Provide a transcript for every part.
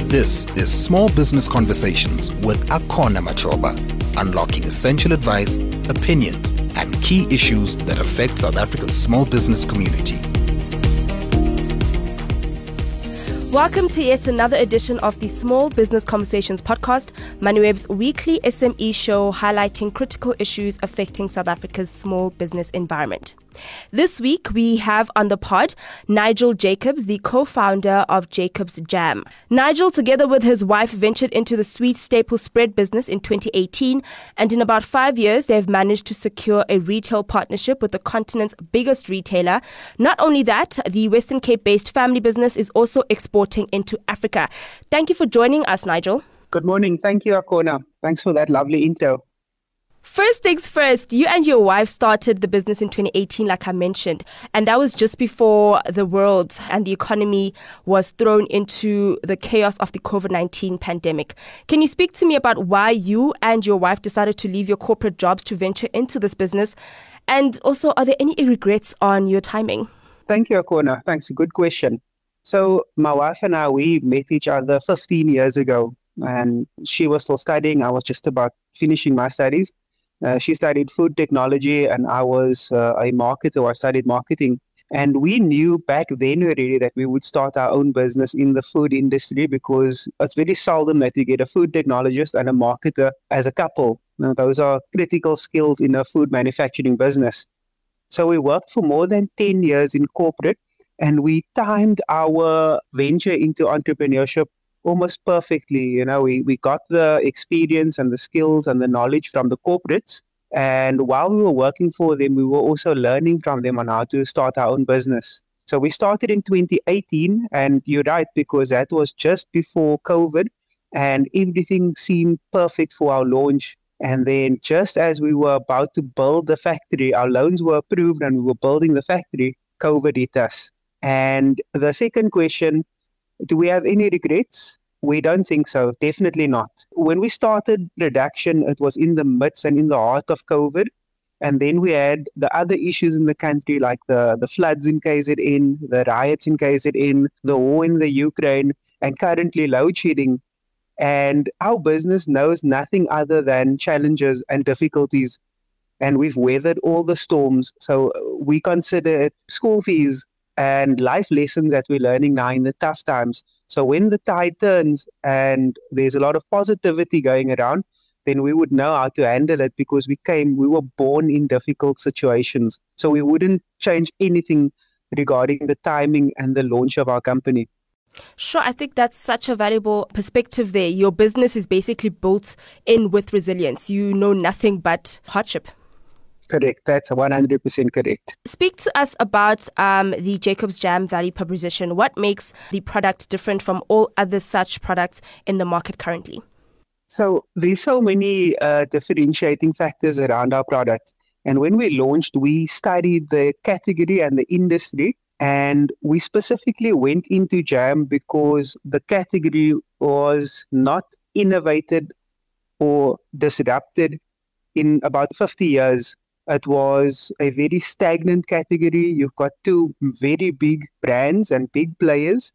This is Small Business Conversations with Akona Machoba, unlocking essential advice, opinions, and key issues that affect South Africa's small business community. Welcome to yet another edition of the Small Business Conversations podcast, MoneyWeb's weekly SME show highlighting critical issues affecting South Africa's small business environment. This week, we have on the pod Nigel Jacobs, the co-founder of Jacobs Jam. Nigel, together with his wife, ventured into the sweet staple spread business in 2018, and in about 5 years, they've managed to secure a retail partnership with the continent's biggest retailer. Not only that, the Western Cape-based family business is also exporting into Africa. Thank you for joining us, Nigel. Good morning. Thank you, Akona. Thanks for that lovely intro. First things first, you and your wife started the business in 2018, like I mentioned, and that was just before the world and the economy was thrown into the chaos of the COVID-19 pandemic. Can you speak to me about why you and your wife decided to leave your corporate jobs to venture into this business? And also, are there any regrets on your timing? Thank you, Akona. Thanks. Good question. So my wife and I, we met each other 15 years ago, and she was still studying. I was just about finishing my studies. She studied food technology and I was a marketer. I studied marketing. And we knew back then already that we would start our own business in the food industry because it's very seldom that you get a food technologist and a marketer as a couple. Now, those are critical skills in a food manufacturing business. So we worked for more than 10 years in corporate and we timed our venture into entrepreneurship almost perfectly. You know, we got the experience and the skills and the knowledge from the corporates. And while we were working for them, we were also learning from them on how to start our own business. So we started in 2018, and you're right, because that was just before COVID and everything seemed perfect for our launch. And then just as we were about to build the factory, our loans were approved and we were building the factory, COVID hit us. And the second question, do we have any regrets? We don't think so. Definitely not. When we started production, it was in the midst and in the heart of COVID. And then we had the other issues in the country, like the floods in KZN, the riots in KZN, the war in the Ukraine, and currently load shedding. And our business knows nothing other than challenges and difficulties. And we've weathered all the storms. So we consider it school fees and life lessons that we're learning now in the tough times. So when the tide turns and there's a lot of positivity going around, then we would know how to handle it because we were born in difficult situations. So we wouldn't change anything regarding the timing and the launch of our company. Sure, I think that's such a valuable perspective there. Your business is basically built in with resilience. You know nothing but hardship. Correct. That's 100% correct. Speak to us about the Jacobs Jam value proposition. What makes the product different from all other such products in the market currently? So there's so many differentiating factors around our product. And when we launched, we studied the category and the industry. And we specifically went into jam because the category was not innovated or disrupted in about 50 years. It was a very stagnant category. You've got two very big brands and big players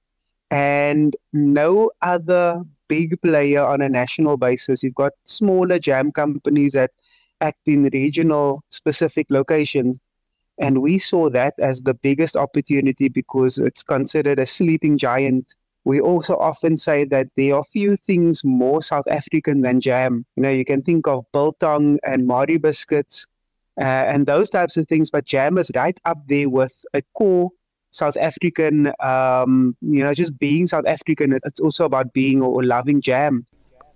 and no other big player on a national basis. You've got smaller jam companies that act in regional specific locations. And we saw that as the biggest opportunity because it's considered a sleeping giant. We also often say that there are few things more South African than jam. You know, you can think of biltong and Marie biscuits, and those types of things, but jam is right up there with a core South African, just being South African. It's also about being or loving jam.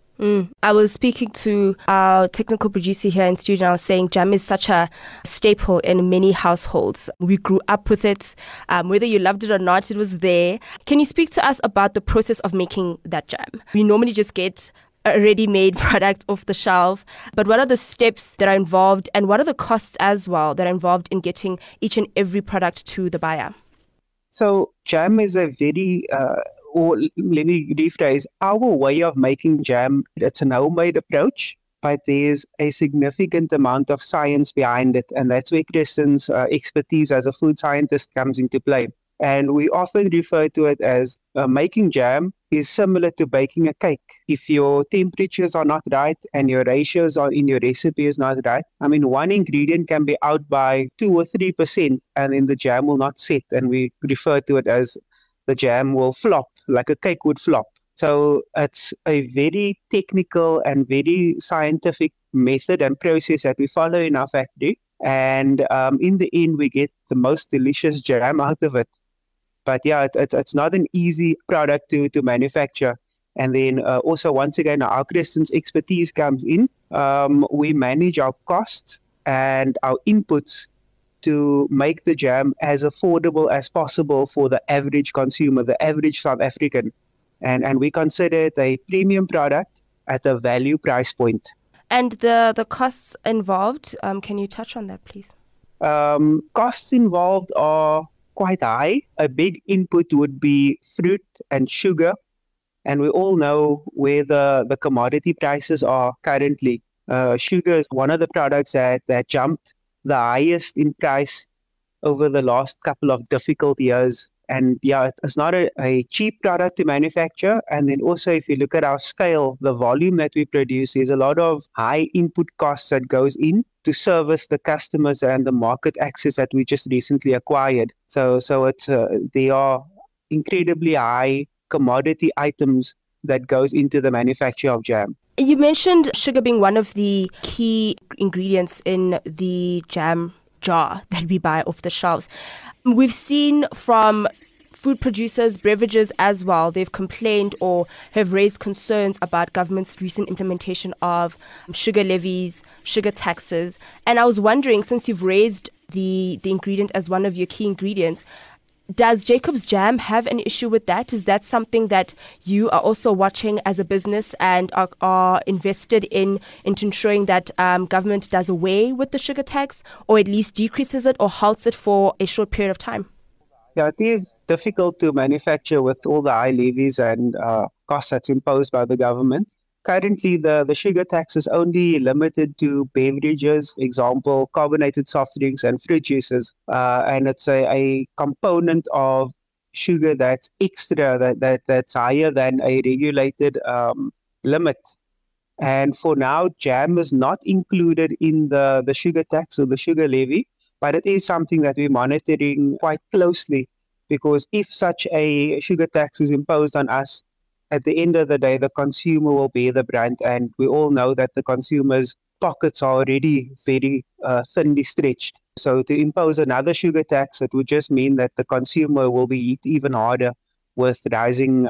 I was speaking to our technical producer here in studio, and I was saying jam is such a staple in many households. We grew up with it. Whether you loved it or not, it was there. Can you speak to us about the process of making that jam? We normally just get a ready-made product off the shelf, but what are the steps that are involved and what are the costs as well that are involved in getting each and every product to the buyer? So jam is a very, or let me rephrase, our way of making jam, it's an homemade approach, but there's a significant amount of science behind it. And that's where Kristen's expertise as a food scientist comes into play. And we often refer to it as making jam is similar to baking a cake. If your temperatures are not right and your ratios are in your recipe is not right, I mean, one ingredient can be out by 2 or 3%, and then the jam will not set. And we refer to it as the jam will flop, like a cake would flop. So it's a very technical and very scientific method and process that we follow in our factory. And in the end, we get the most delicious jam out of it. But yeah, it's not an easy product to manufacture. And then also, once again, our Crescent's expertise comes in. We manage our costs and our inputs to make the jam as affordable as possible for the average consumer, the average South African. And we consider it a premium product at a value price point. And the costs involved, can you touch on that, please? Costs involved are quite high. A big input would be fruit and sugar. And we all know where the commodity prices are currently. Sugar is one of the products that jumped the highest in price over the last couple of difficult years. And yeah, it's not a cheap product to manufacture. And then also, if you look at our scale, the volume that we produce, there's a lot of high input costs that goes in to service the customers and the market access that we just recently acquired. So it's they are incredibly high commodity items that goes into the manufacture of jam. You mentioned sugar being one of the key ingredients in the jam jar that we buy off the shelves. We've seen from food producers, beverages as well, they've complained or have raised concerns about government's recent implementation of sugar levies, sugar taxes. And I was wondering, since you've raised the ingredient as one of your key ingredients, does Jacob's Jam have an issue with that? Is that something that you are also watching as a business and are invested in ensuring that government does away with the sugar tax, or at least decreases it or halts it for a short period of time? Yeah, it is difficult to manufacture with all the high levies and costs that's imposed by the government. Currently, the sugar tax is only limited to beverages, example, carbonated soft drinks and fruit juices. And it's a component of sugar that's extra, that's higher than a regulated limit. And for now, jam is not included in the sugar tax or the sugar levy, but it is something that we're monitoring quite closely, because if such a sugar tax is imposed on us, at the end of the day, the consumer will bear the brunt, and we all know that the consumer's pockets are already very thinly stretched. So to impose another sugar tax, it would just mean that the consumer will be hit even harder with rising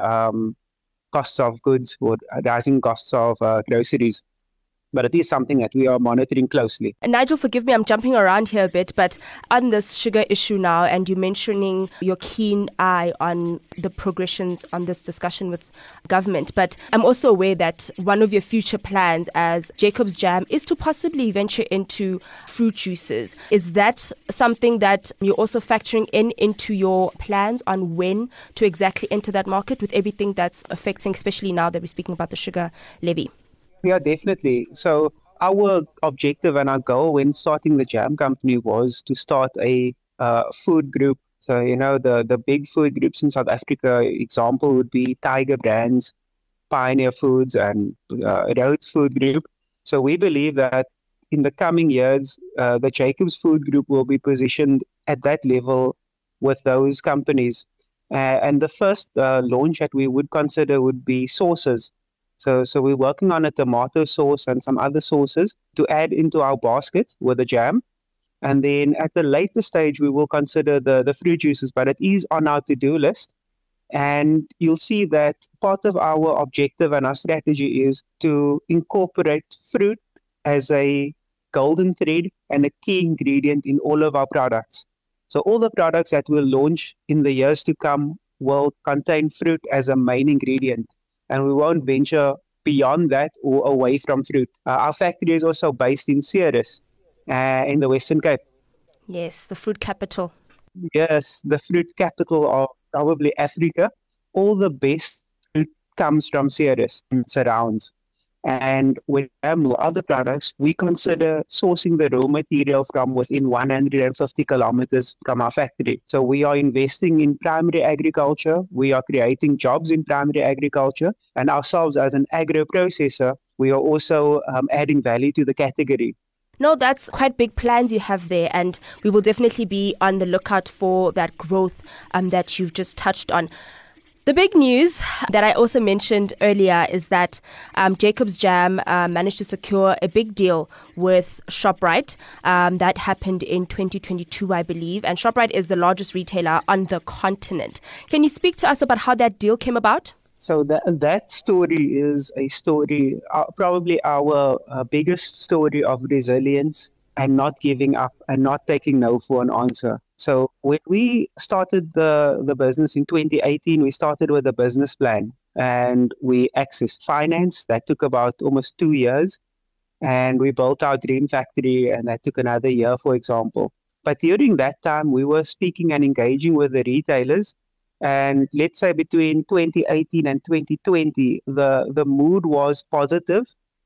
costs of goods or rising costs of groceries. But it is something that we are monitoring closely. And Nigel, forgive me, I'm jumping around here a bit, but on this sugar issue now, and you mentioning your keen eye on the progressions on this discussion with government, but I'm also aware that one of your future plans as Jacob's Jam is to possibly venture into fruit juices. Is that something that you're also factoring into your plans on when to exactly enter that market with everything that's affecting, especially now that we're speaking about the sugar levy? Yeah, definitely. So our objective and our goal when starting the jam company was to start a food group. So, the big food groups in South Africa, example would be Tiger Brands, Pioneer Foods, and Rhodes Food Group. So we believe that in the coming years, the Jacobs Food Group will be positioned at that level with those companies. And the first launch that we would consider would be sauces. So we're working on a tomato sauce and some other sauces to add into our basket with the jam. And then at the later stage, we will consider the fruit juices, but it is on our to-do list. And you'll see that part of our objective and our strategy is to incorporate fruit as a golden thread and a key ingredient in all of our products. So all the products that we'll launch in the years to come will contain fruit as a main ingredient. And we won't venture beyond that or away from fruit. Our factory is also based in Ceres, in the Western Cape. Yes, the fruit capital. Yes, the fruit capital of probably Africa. All the best fruit comes from Ceres and surrounds. And when we have no other products, we consider sourcing the raw material from within 150 kilometers from our factory. So we are investing in primary agriculture. We are creating jobs in primary agriculture. And ourselves as an agro processor, we are also adding value to the category. No, that's quite big plans you have there, and we will definitely be on the lookout for that growth that you've just touched on. The big news that I also mentioned earlier is that Jacobs Jam managed to secure a big deal with ShopRite. That happened in 2022, I believe, and ShopRite is the largest retailer on the continent. Can you speak to us about how that deal came about? So that story is a story, probably our biggest story of resilience and not giving up and not taking no for an answer. So when we started the business in 2018, we started with a business plan and we accessed finance. That took about almost 2 years. And we built our dream factory, and that took another year, for example. But during that time, we were speaking and engaging with the retailers. And let's say between 2018 and 2020, the mood was positive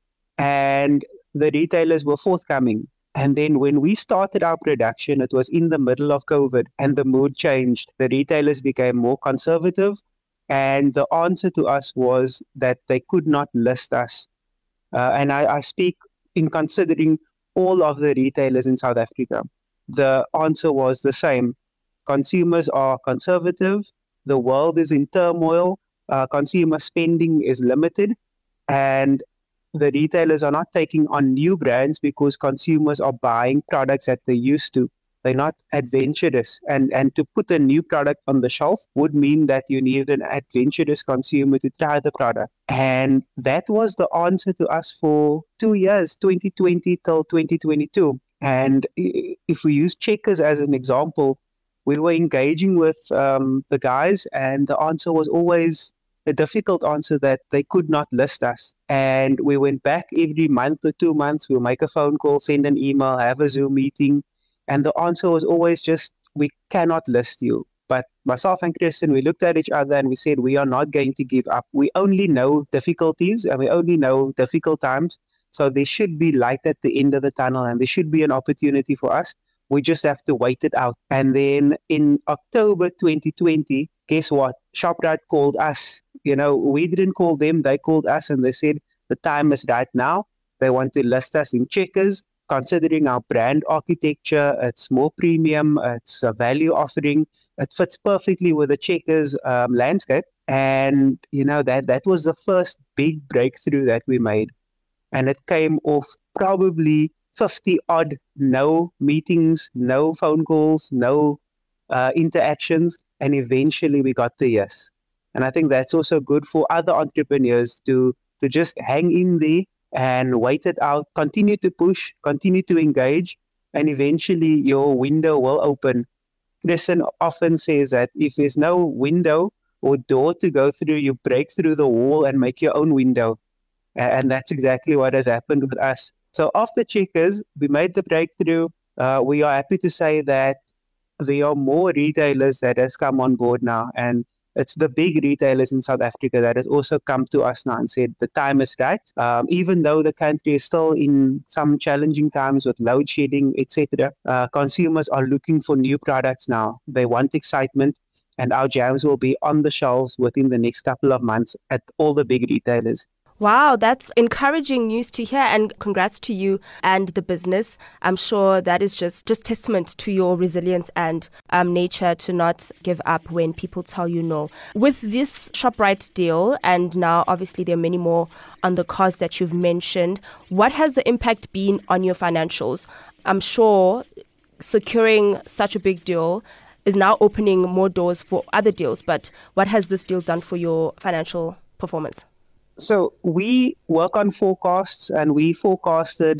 and the retailers were forthcoming. And then when we started our production, it was in the middle of COVID and the mood changed. The retailers became more conservative. And the answer to us was that they could not list us. And I speak in considering all of the retailers in South Africa. The answer was the same. Consumers are conservative. The world is in turmoil. Consumer spending is limited. And the retailers are not taking on new brands because consumers are buying products that they used to. They're not adventurous. And to put a new product on the shelf would mean that you need an adventurous consumer to try the product. And that was the answer to us for 2 years, 2020 till 2022. And if we use Checkers as an example, we were engaging with the guys, and the answer was always a difficult answer that they could not list us. And we went back every month or 2 months. We'll make a phone call, send an email, have a Zoom meeting. And the answer was always just, we cannot list you. But myself and Kristen, we looked at each other and we said, we are not going to give up. We only know difficulties and we only know difficult times. So there should be light at the end of the tunnel and there should be an opportunity for us. We just have to wait it out. And then in October 2020, guess what? ShopRite called us. You know, we didn't call them. They called us and they said, the time is right now. They want to list us in Checkers. Considering our brand architecture, it's more premium, it's a value offering. It fits perfectly with the Checkers landscape. And, you know, that was the first big breakthrough that we made. And it came off probably 50 odd no meetings, no phone calls, no interactions. And eventually we got the yes. And I think that's also good for other entrepreneurs to just hang in there and wait it out, continue to push, continue to engage, and eventually your window will open. Kristen often says that if there's no window or door to go through, you break through the wall and make your own window. And that's exactly what has happened with us. So after Checkers, we made the breakthrough. We are happy to say that there are more retailers that has come on board now. And it's the big retailers in South Africa that has also come to us now and said the time is right. Even though the country is still in some challenging times with load shedding, etc., consumers are looking for new products now. They want excitement, and our jams will be on the shelves within the next couple of months at all the big retailers. Wow, that's encouraging news to hear, and congrats to you and the business. I'm sure that is just testament to your resilience and nature to not give up when people tell you no. With this ShopRite deal, and now obviously there are many more on the cards that you've mentioned, what has the impact been on your financials? I'm sure securing such a big deal is now opening more doors for other deals, but what has this deal done for your financial performance? So we work on forecasts, and we forecasted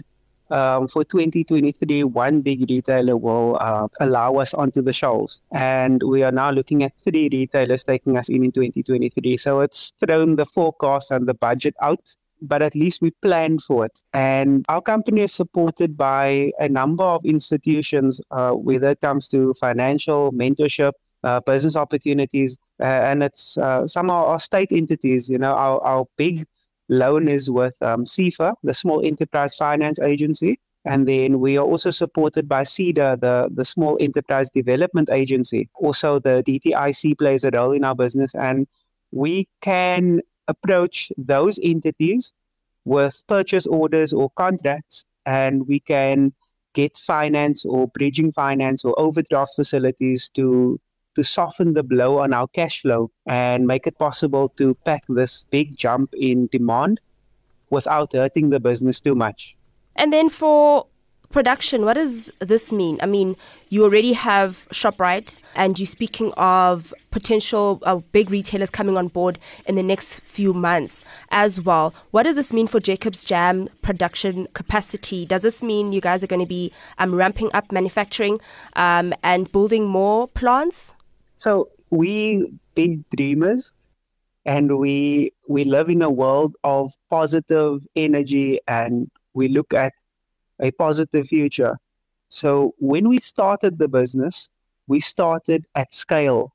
for 2023, one big retailer will allow us onto the shelves. And we are now looking at 3 retailers taking us in 2023. So it's thrown the forecast and the budget out, but at least we planned for it. And our company is supported by a number of institutions, whether it comes to financial, mentorship, business opportunities, and it's some of our state entities. You know, our big loan is with SEFA, the Small Enterprise Finance Agency. And then we are also supported by CEDA, the Small Enterprise Development Agency. Also, the DTIC plays a role in our business. And we can approach those entities with purchase orders or contracts, and we can get finance or bridging finance or overdraft facilities to soften the blow on our cash flow and make it possible to pack this big jump in demand without hurting the business too much. And then for production, what does this mean? I mean, you already have ShopRite, and you're speaking of potential big retailers coming on board in the next few months as well. What does this mean for Jacobs Jam production capacity? Does this mean you guys are going to be ramping up manufacturing and building more plants? So we big dreamers, and we live in a world of positive energy, and we look at a positive future. So when we started the business, we started at scale.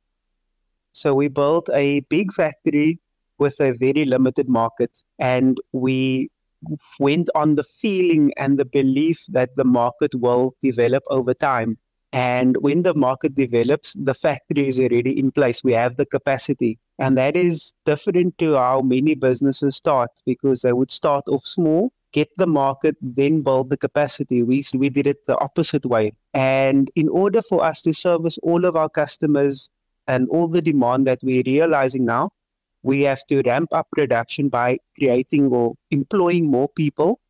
So we built a big factory with a very limited market, and we went on the feeling and the belief that the market will develop over time. And when the market develops, the factory is already in place. We have the capacity. And that is different to how many businesses start, because they would start off small, get the market, then build the capacity. We did it the opposite way. And in order for us to service all of our customers and all the demand that we're realizing now, we have to ramp up production by creating or employing more people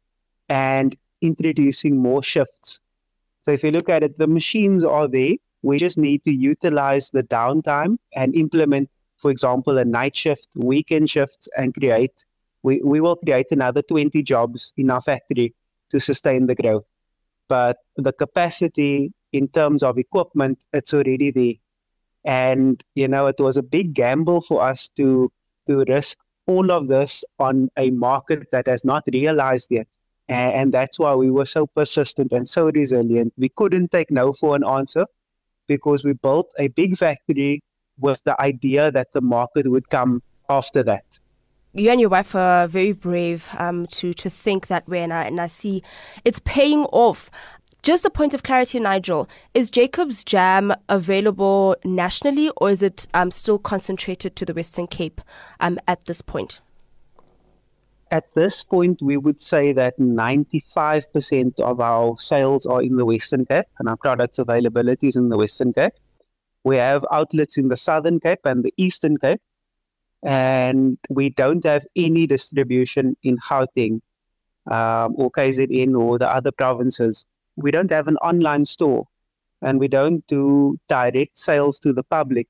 and introducing more shifts. So if you look at it, the machines are there. We just need to utilize the downtime and implement, for example, a night shift, weekend shifts, and we will create another 20 jobs in our factory to sustain the growth. But the capacity in terms of equipment, it's already there. And, it was a big gamble for us to risk all of this on a market that has not realized yet. And that's why we were so persistent and so resilient. We couldn't take no for an answer, because we built a big factory with the idea that the market would come after that. You and your wife are very brave to think that way, and I see it's paying off. Just a point of clarity, Nigel, is Jacobs Jam available nationally, or is it still concentrated to the Western Cape at this point? At this point, we would say that 95% of our sales are in the Western Cape, and our products availability is in the Western Cape. We have outlets in the Southern Cape and the Eastern Cape, and we don't have any distribution in Gauteng or KZN or the other provinces. We don't have an online store, and we don't do direct sales to the public.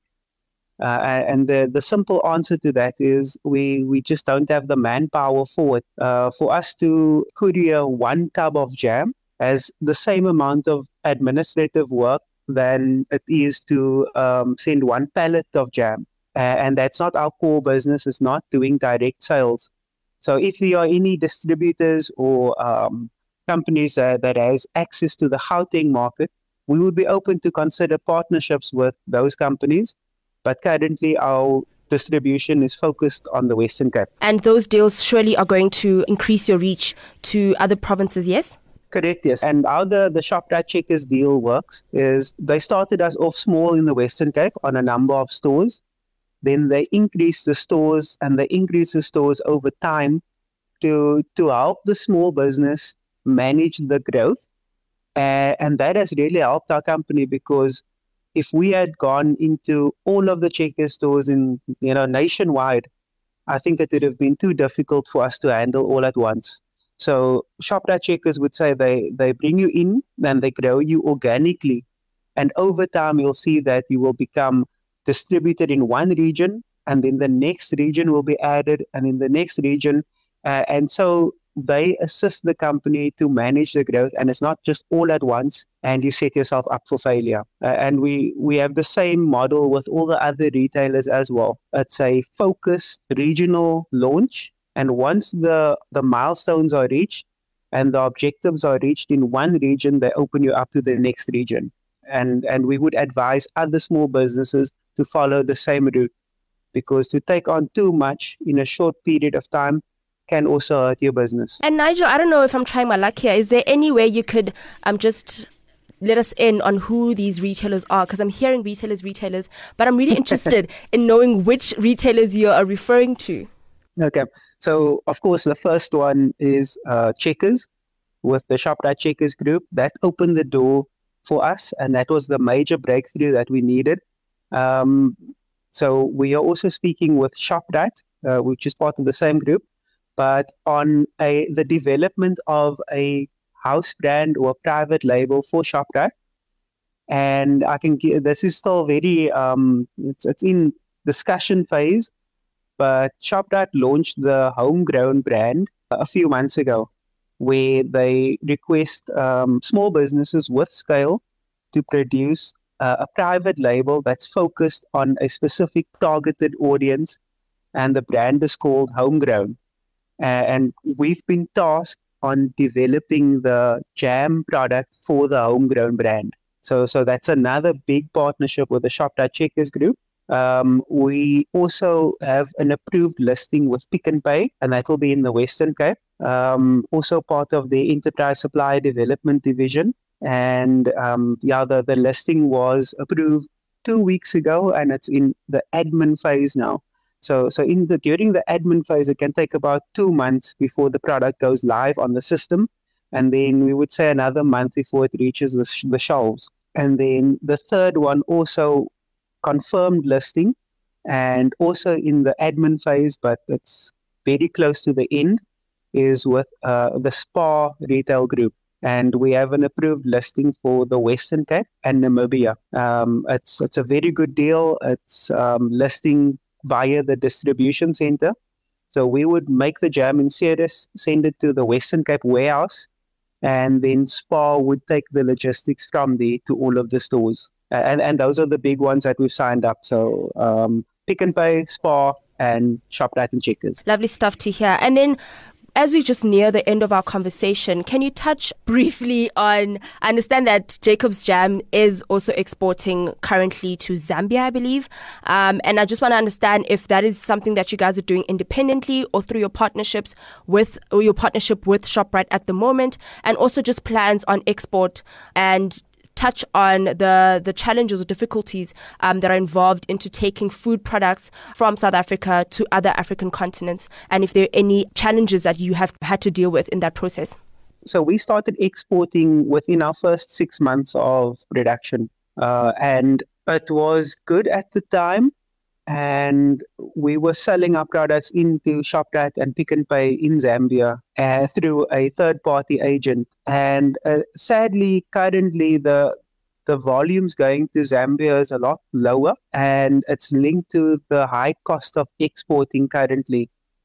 And the simple answer to that is we just don't have the manpower for it. For us to courier one tub of jam has the same amount of administrative work than it is to send one pallet of jam. And that's not our core business. It's not doing direct sales. So if there are any distributors or companies that has access to the Gauteng market, we would be open to consider partnerships with those companies. But currently, our distribution is focused on the Western Cape. And those deals surely are going to increase your reach to other provinces, yes? Correct, yes. And how the ShopRite Checkers deal works is they started us off small in the Western Cape on a number of stores. Then they increased the stores, and they increased the stores over time to help the small business manage the growth. And that has really helped our company, because if we had gone into all of the Checkers stores in nationwide, I think it would have been too difficult for us to handle all at once. So ShopRite Checkers would say they bring you in and they grow you organically. And over time, you'll see that you will become distributed in one region, and then the next region will be added, and in the next region. And so they assist the company to manage the growth, and it's not just all at once, and you set yourself up for failure. And we have the same model with all the other retailers as well. It's a focused regional launch, and once the milestones are reached and the objectives are reached in one region, they open you up to the next region. And we would advise other small businesses to follow the same route, because to take on too much in a short period of time can also hurt your business. And Nigel, I don't know if I'm trying my luck here. Is there any way you could just let us in on who these retailers are? Because I'm hearing retailers, but I'm really interested in knowing which retailers you are referring to. Okay. So, of course, the first one is Checkers with the Shoprite Checkers group. That opened the door for us, and that was the major breakthrough that we needed. So we are also speaking with Shoprite, which is part of the same group, but on the development of a house brand or private label for Shoprite. And this is still very, it's in discussion phase, but Shoprite launched the homegrown brand a few months ago, where they request small businesses with scale to produce a private label that's focused on a specific targeted audience, and the brand is called Homegrown. And we've been tasked on developing the jam product for the Homegrown brand. So that's another big partnership with the Shoprite Checkers group. We also have an approved listing with Pick n Pay, and that will be in the Western Cape. Also part of the Enterprise Supply Development Division. And the listing was approved 2 weeks ago, and it's in the admin phase now. So during the admin phase, it can take about 2 months before the product goes live on the system, and then we would say another month before it reaches the shelves. And then the third one also confirmed listing, and also in the admin phase, but it's very close to the end, is with the Spar Retail Group. And we have an approved listing for the Western Cape and Namibia. It's a very good deal. It's listing via the distribution center. So we would make the jam in Ceres, send it to the Western Cape warehouse, and then Spar would take the logistics from there to all of the stores. And those are the big ones that we've signed up. So Pick n Pay, Spar, and Shoprite and Checkers. Lovely stuff to hear. And then, as we just near the end of our conversation, can you touch briefly on, I understand that Jacob's Jam is also exporting currently to Zambia, I believe. And I just want to understand if that is something that you guys are doing independently or through your partnership with Shoprite at the moment, and also just plans on export, and touch on the challenges or difficulties that are involved into taking food products from South Africa to other African continents, and if there are any challenges that you have had to deal with in that process. So we started exporting within our first 6 months of production, and it was good at the time. And we were selling our products into Shoprite and Pick n Pay in Zambia through a third-party agent. And sadly, currently, the volumes going to Zambia is a lot lower, and it's linked to the high cost of exporting currently.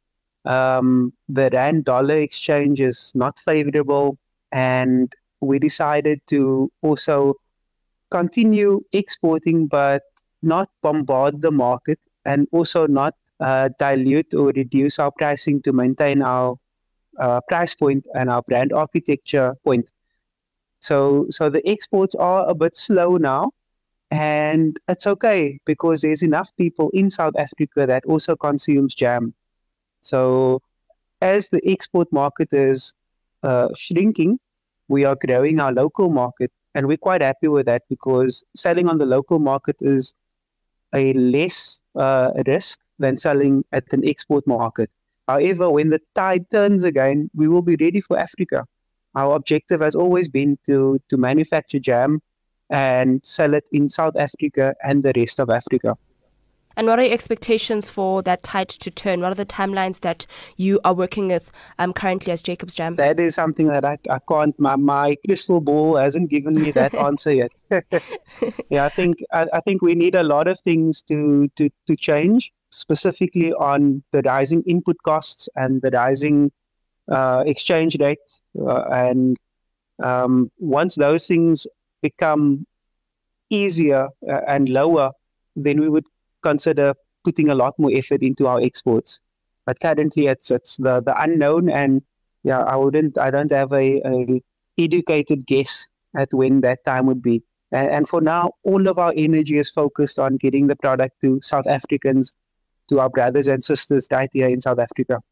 The rand-dollar exchange is not favorable, and we decided to also continue exporting, but not bombard the market, and also not dilute or reduce our pricing to maintain our price point and our brand architecture point. So the exports are a bit slow now, and it's okay because there's enough people in South Africa that also consumes jam. So as the export market is shrinking, we are growing our local market, and we're quite happy with that because selling on the local market is a less risk than selling at an export market. However, when the tide turns again, we will be ready for Africa. Our objective has always been to manufacture jam and sell it in South Africa and the rest of Africa. And what are your expectations for that tide to turn? What are the timelines that you are working with currently as Jacob's Jam? That is something that I can't, my crystal ball hasn't given me that answer yet. Yeah, I think we need a lot of things to change, specifically on the rising input costs and the rising exchange rate. And once those things become easier and lower, then we would consider putting a lot more effort into our exports. But currently it's the unknown, and yeah, I don't have a educated guess at when that time would be. And for now, all of our energy is focused on getting the product to South Africans, to our brothers and sisters right here in South Africa.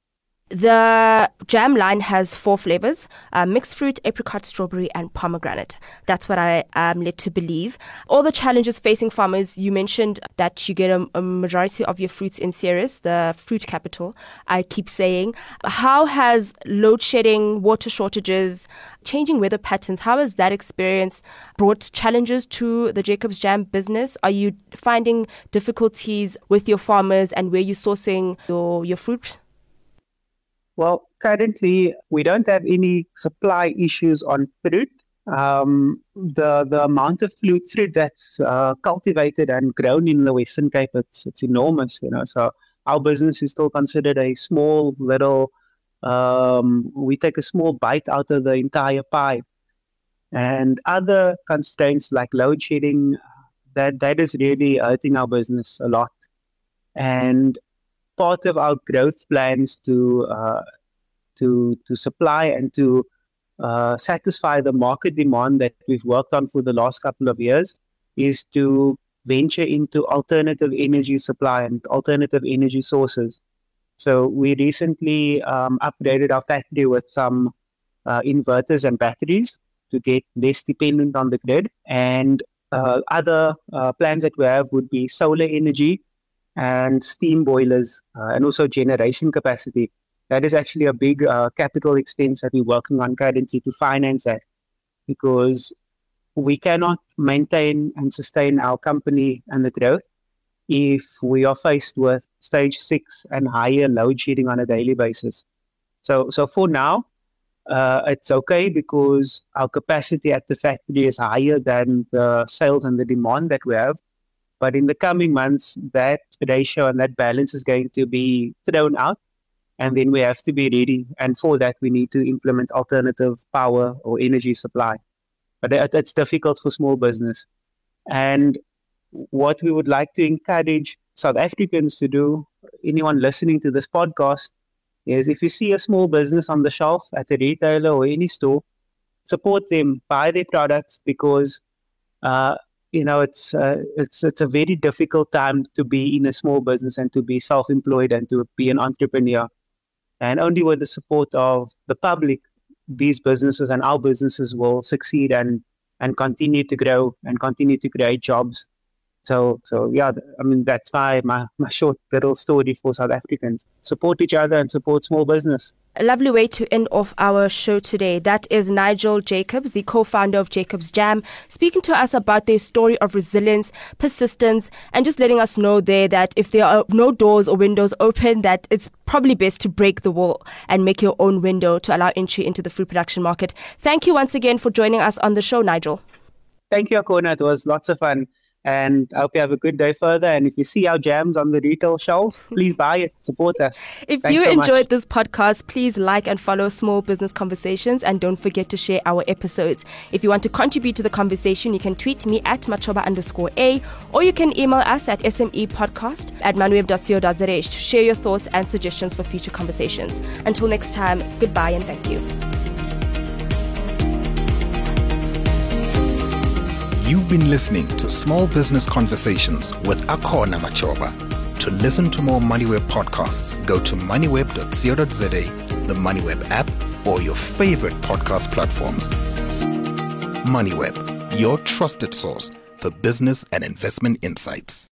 The jam line has 4 flavors, mixed fruit, apricot, strawberry, and pomegranate. That's what I am led to believe. All the challenges facing farmers, you mentioned that you get a majority of your fruits in Ceres, the fruit capital, I keep saying. How has load shedding, water shortages, changing weather patterns, how has that experience brought challenges to the Jacobs Jam business? Are you finding difficulties with your farmers and where you're sourcing your fruit? Well, currently, we don't have any supply issues on fruit. The amount of fruit that's cultivated and grown in the Western Cape, it's enormous, So our business is still considered a small little. We take a small bite out of the entire pie, and other constraints like load shedding, that is really hurting our business a lot. And part of our growth plans to supply and to satisfy the market demand that we've worked on for the last couple of years is to venture into alternative energy supply and alternative energy sources. So we recently upgraded our factory with some inverters and batteries to get less dependent on the grid. And other plans that we have would be solar energy and steam boilers, and also generation capacity. That is actually a big capital expense that we're working on currently to finance that, because we cannot maintain and sustain our company and the growth if we are faced with stage 6 and higher load shedding on a daily basis. So for now, it's okay because our capacity at the factory is higher than the sales and the demand that we have. But in the coming months, that ratio and that balance is going to be thrown out, and then we have to be ready. And for that, we need to implement alternative power or energy supply. But that's difficult for small business. And what we would like to encourage South Africans to do, anyone listening to this podcast, is if you see a small business on the shelf at a retailer or any store, support them, buy their products, because it's a very difficult time to be in a small business and to be self-employed and to be an entrepreneur. And only with the support of the public, these businesses and our businesses will succeed and continue to grow and continue to create jobs. So yeah, that's my short little story for South Africans. Support each other and support small business. A lovely way to end off our show today. That is Nigel Jacobs, the co-founder of Jacobs Jam, speaking to us about their story of resilience, persistence, and just letting us know there that if there are no doors or windows open, that it's probably best to break the wall and make your own window to allow entry into the fruit production market. Thank you once again for joining us on the show, Nigel. Thank you, Akona. It was lots of fun. And I hope you have a good day further. And if you see our jams on the retail shelf, please buy it. Support us. If you enjoyed this podcast, please like and follow Small Business Conversations. And don't forget to share our episodes. If you want to contribute to the conversation, you can tweet me at machoba_A, or you can email us at smepodcast@manweb.co.za to share your thoughts and suggestions for future conversations. Until next time, goodbye and thank you. You've been listening to Small Business Conversations with Akona Machoba. To listen to more MoneyWeb podcasts, go to moneyweb.co.za, the MoneyWeb app, or your favorite podcast platforms. MoneyWeb, your trusted source for business and investment insights.